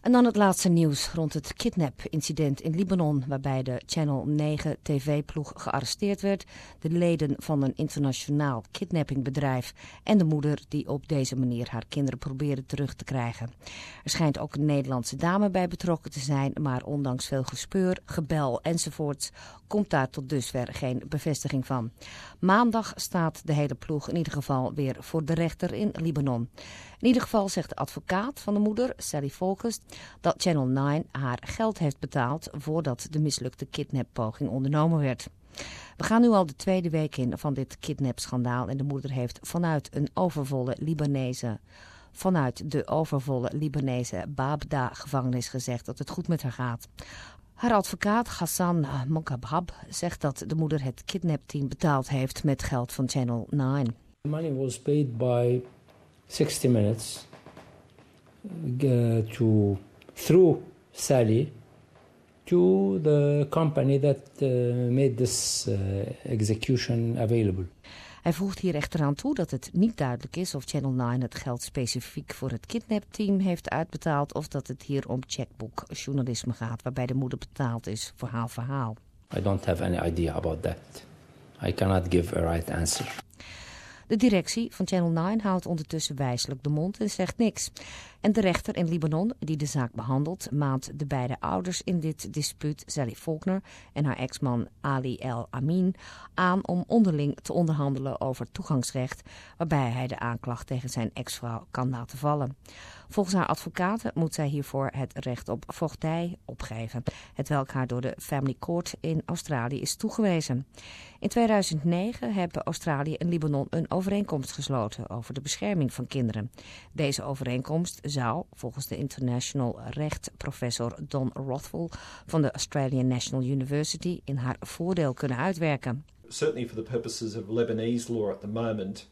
En dan het laatste nieuws rond het kidnap-incident in Libanon, waarbij de Channel 9 tv-ploeg gearresteerd werd, de leden van een internationaal kidnappingbedrijf en de moeder die op deze manier haar kinderen probeerde terug te krijgen. Er schijnt ook een Nederlandse dame bij betrokken te zijn, maar ondanks veel gespeur, gebel enzovoorts komt daar tot dusver geen bevestiging van. Maandag staat de hele ploeg in ieder geval weer voor de rechter in Libanon. In ieder geval zegt de advocaat van de moeder, Sally Focus, dat Channel 9 haar geld heeft betaald voordat de mislukte kidnappoging ondernomen werd. We gaan nu al de tweede week in van dit kidnapschandaal en de moeder heeft vanuit de overvolle Libanese Babda-gevangenis gezegd dat het goed met haar gaat. Haar advocaat Hassan Mokabhab zegt dat de moeder het kidnapteam betaald heeft met geld van Channel 9. The money was paid by 60 Minutes through Sally to the company that made this execution available. Hij voegt hier echter aan toe dat het niet duidelijk is of Channel 9 het geld specifiek voor het kidnapteam heeft uitbetaald of dat het hier om checkbookjournalisme gaat waarbij de moeder betaald is voor haar verhaal. I don't have any idea about that. I cannot give a right answer. De directie van Channel 9 houdt ondertussen wijselijk de mond en zegt niks. En de rechter in Libanon, die de zaak behandelt, maant de beide ouders in dit dispuut, Sally Faulkner en haar ex-man Ali El Amin, aan om onderling te onderhandelen over toegangsrecht, waarbij hij de aanklacht tegen zijn ex-vrouw kan laten vallen. Volgens haar advocaten moet zij hiervoor het recht op voogdij opgeven, hetwelk haar door de Family Court in Australië is toegewezen. In 2009 hebben Australië en Libanon een overeenkomst gesloten over de bescherming van kinderen. Deze overeenkomst zou, volgens de international rechtprofessor Don Rothwell van de Australian National University, in haar voordeel kunnen uitwerken. Certainly for the purposes of Lebanese law at the moment,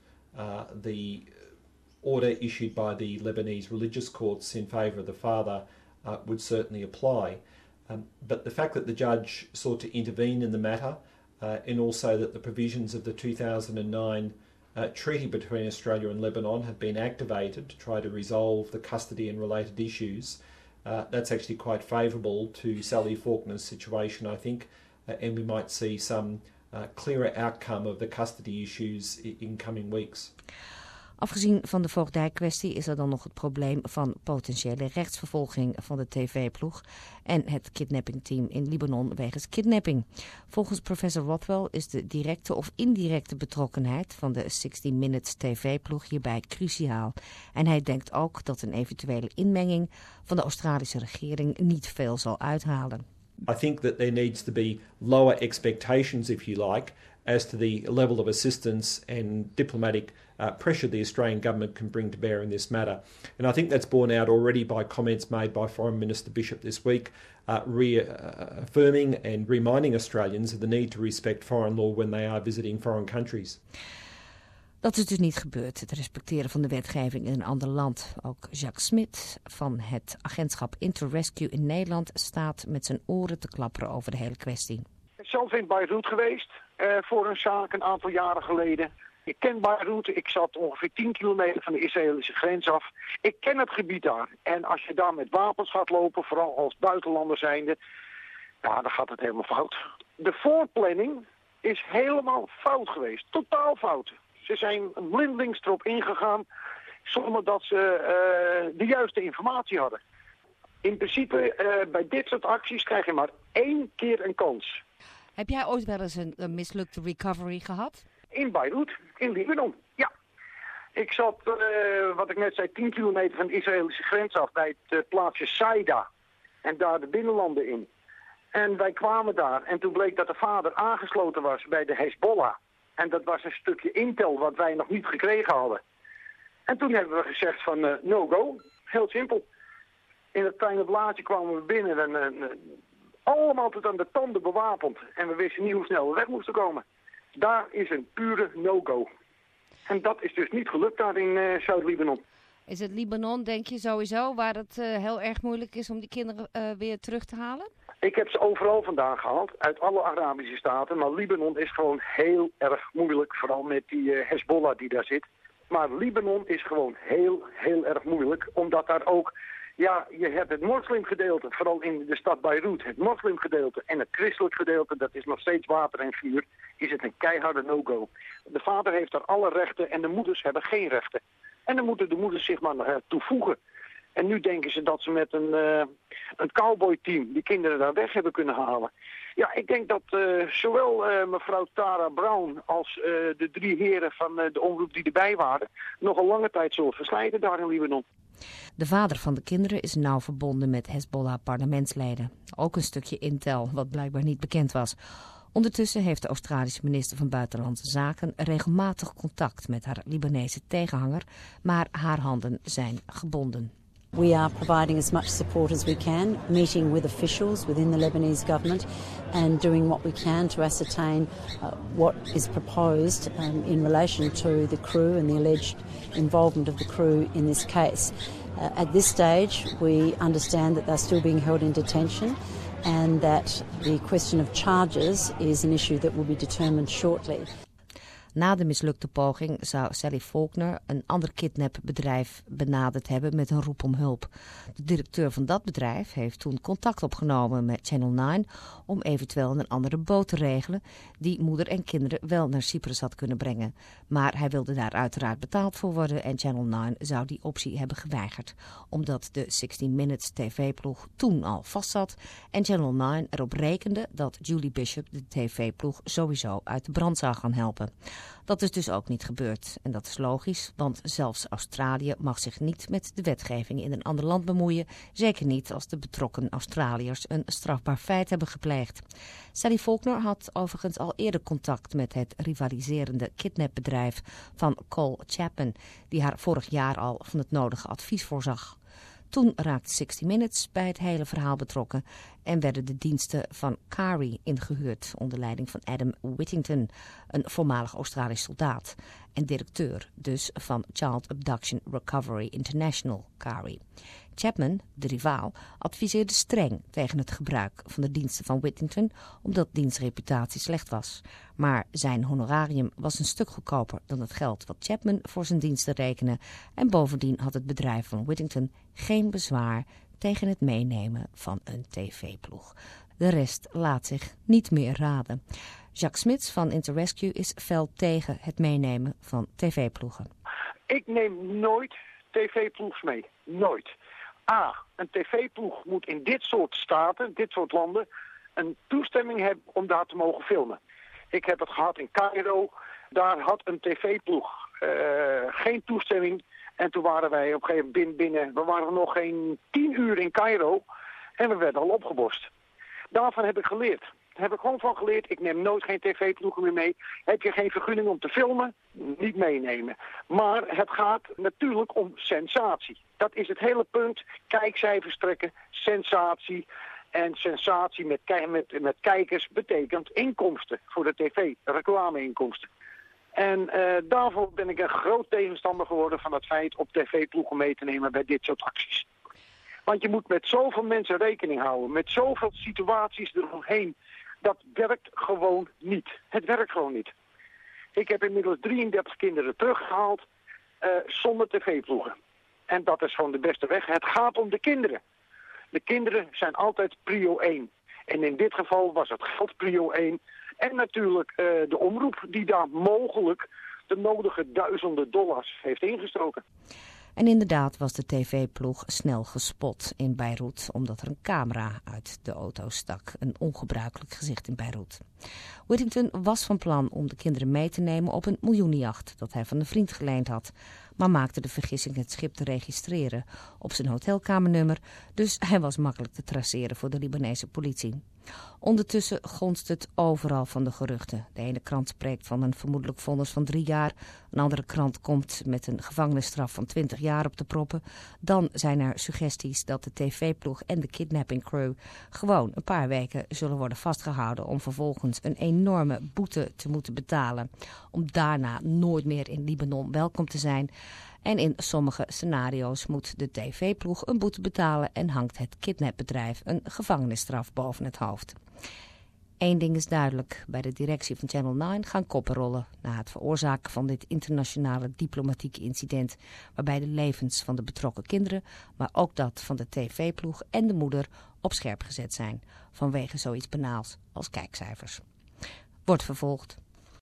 the order issued by the Lebanese religious courts in favour of the father would certainly apply. But the fact that the judge sought to intervene in the matter and also that the provisions of the 2009 treaty between Australia and Lebanon have been activated to try to resolve the custody and related issues, that's actually quite favourable to Sally Faulkner's situation, I think, and we might see some clearer outcome of the custody issues in coming weeks. Afgezien van de voogdijkwestie is er dan nog het probleem van potentiële rechtsvervolging van de tv-ploeg en het kidnappingteam in Libanon wegens kidnapping. Volgens professor Rothwell is de directe of indirecte betrokkenheid van de 60 Minutes tv-ploeg hierbij cruciaal. En hij denkt ook dat een eventuele inmenging van de Australische regering niet veel zal uithalen. I think that there needs to be lower expectations, if you like, as to the level of assistance and diplomatic pressure the Australian government can bring to bear in this matter. And I think that's borne out already by comments made by Foreign Minister Bishop this week, reaffirming and reminding Australians of the need to respect foreign law when they are visiting foreign countries. Dat is dus niet gebeurd, het respecteren van de wetgeving in een ander land. Ook Jacques Smit van het agentschap Interrescue in Nederland staat met zijn oren te klapperen over de hele kwestie. Ik ben zelf in Beirut geweest voor een zaak een aantal jaren geleden. Ik ken Beirut, ik zat ongeveer 10 kilometer van de Israëlische grens af. Ik ken het gebied daar. En als je daar met wapens gaat lopen, vooral als buitenlander zijnde, ja, dan gaat het helemaal fout. De voorplanning is helemaal fout geweest, totaal fout. Ze zijn blindelings erop ingegaan zonder dat ze de juiste informatie hadden. In principe, bij dit soort acties krijg je maar 1 keer een kans. Heb jij ooit wel eens een mislukte recovery gehad? In Beirut, in Libanon, ja. Ik zat, wat ik net zei, 10 kilometer van de Israëlische grens af bij het plaatsje Saida. En daar de binnenlanden in. En wij kwamen daar en toen bleek dat de vader aangesloten was bij de Hezbollah. En dat was een stukje intel wat wij nog niet gekregen hadden. En toen hebben we gezegd van no go, heel simpel. In het kleine blaadje kwamen we binnen en allemaal tot aan de tanden bewapend. En we wisten niet hoe snel we weg moesten komen. Daar is een pure no-go. En dat is dus niet gelukt daar in Zuid-Libanon. Is het Libanon, denk je sowieso, waar het heel erg moeilijk is om die kinderen weer terug te halen? Ik heb ze overal vandaan gehaald, uit alle Arabische staten. Maar Libanon is gewoon heel erg moeilijk, vooral met die Hezbollah die daar zit. Maar Libanon is gewoon heel erg moeilijk, omdat daar ook Ja, je hebt het moslimgedeelte, vooral in de stad Beirut, het moslimgedeelte en het christelijk gedeelte, dat is nog steeds water en vuur, is het een keiharde no-go. De vader heeft daar alle rechten en de moeders hebben geen rechten. En dan moeten de moeders zich maar toevoegen. En nu denken ze dat ze met een cowboy-team die kinderen daar weg hebben kunnen halen. Ja, ik denk dat zowel mevrouw Tara Brown als de 3 heren van de omroep die erbij waren nog een lange tijd zullen verslijten daar in Libanon. De vader van de kinderen is nauw verbonden met Hezbollah-parlementsleden. Ook een stukje intel, wat blijkbaar niet bekend was. Ondertussen heeft de Australische minister van Buitenlandse Zaken regelmatig contact met haar Libanese tegenhanger, maar haar handen zijn gebonden. We are providing as much support as we can, meeting with officials within the Lebanese government and doing what we can to ascertain what is proposed in relation to the crew and the alleged involvement of the crew in this case. At this stage, we understand that they're still being held in detention and that the question of charges is an issue that will be determined shortly. Na de mislukte poging zou Sally Faulkner een ander kidnapbedrijf benaderd hebben met een roep om hulp. De directeur van dat bedrijf heeft toen contact opgenomen met Channel 9 om eventueel een andere boot te regelen die moeder en kinderen wel naar Cyprus had kunnen brengen. Maar hij wilde daar uiteraard betaald voor worden en Channel 9 zou die optie hebben geweigerd. Omdat de 16 Minutes tv-ploeg toen al vastzat en Channel 9 erop rekende dat Julie Bishop de tv-ploeg sowieso uit de brand zou gaan helpen. Dat is dus ook niet gebeurd. En dat is logisch, want zelfs Australië mag zich niet met de wetgeving in een ander land bemoeien. Zeker niet als de betrokken Australiërs een strafbaar feit hebben gepleegd. Sally Faulkner had overigens al eerder contact met het rivaliserende kidnapbedrijf van Cole Chapman, die haar vorig jaar al van het nodige advies voorzag. Toen raakte 60 Minutes bij het hele verhaal betrokken en werden de diensten van CARI ingehuurd onder leiding van Adam Whittington, een voormalig Australisch soldaat en directeur dus van Child Abduction Recovery International, CARI. Chapman, de rivaal, adviseerde streng tegen het gebruik van de diensten van Whittington omdat diens reputatie slecht was. Maar zijn honorarium was een stuk goedkoper dan het geld wat Chapman voor zijn diensten rekende en bovendien had het bedrijf van Whittington geen bezwaar tegen het meenemen van een tv-ploeg. De rest laat zich niet meer raden. Jacques Smits van Interrescue is fel tegen het meenemen van tv-ploegen. Ik neem nooit tv-ploegs mee. Nooit. A, een tv-ploeg moet in dit soort staten, dit soort landen, een toestemming hebben om daar te mogen filmen. Ik heb het gehad in Cairo. Daar had een tv-ploeg geen toestemming. En toen waren wij op een gegeven moment binnen. We waren nog geen 10 uur in Cairo. En we werden al opgeborst. Daarvan heb ik geleerd. Daar heb ik gewoon van geleerd. Ik neem nooit geen tv-ploegen meer mee. Heb je geen vergunning om te filmen? Niet meenemen. Maar het gaat natuurlijk om sensatie. Dat is het hele punt. Kijkcijfers trekken, sensatie. En sensatie met kijkers betekent inkomsten voor de tv, reclameinkomsten. En daarvoor ben ik een groot tegenstander geworden van het feit op tv-ploegen mee te nemen bij dit soort acties. Want je moet met zoveel mensen rekening houden, met zoveel situaties eromheen. Dat werkt gewoon niet. Het werkt gewoon niet. Ik heb inmiddels 33 kinderen teruggehaald zonder tv-ploegen. En dat is gewoon de beste weg. Het gaat om de kinderen. De kinderen zijn altijd prio 1. En in dit geval was het geld prio 1. En natuurlijk de omroep die daar mogelijk de nodige duizenden dollars heeft ingestoken. En inderdaad was de tv-ploeg snel gespot in Beirut, omdat er een camera uit de auto stak. Een ongebruikelijk gezicht in Beirut. Whittington was van plan om de kinderen mee te nemen op een miljoenenjacht dat hij van een vriend geleend had, maar maakte de vergissing het schip te registreren op zijn hotelkamernummer, dus hij was makkelijk te traceren voor de Libanese politie. Ondertussen gonst het overal van de geruchten. De ene krant spreekt van een vermoedelijk vonnis van 3 jaar. Een andere krant komt met een gevangenisstraf van 20 jaar op de proppen. Dan zijn er suggesties dat de tv-ploeg en de kidnapping crew gewoon een paar weken zullen worden vastgehouden om vervolgens een enorme boete te moeten betalen. Om daarna nooit meer in Libanon welkom te zijn. En in sommige scenario's moet de tv-ploeg een boete betalen en hangt het kidnapbedrijf een gevangenisstraf boven het hoofd. Eén ding is duidelijk. Bij de directie van Channel 9 gaan koppen rollen na het veroorzaken van dit internationale diplomatieke incident, waarbij de levens van de betrokken kinderen, maar ook dat van de tv-ploeg en de moeder op scherp gezet zijn vanwege zoiets banaals als kijkcijfers. Wordt vervolgd.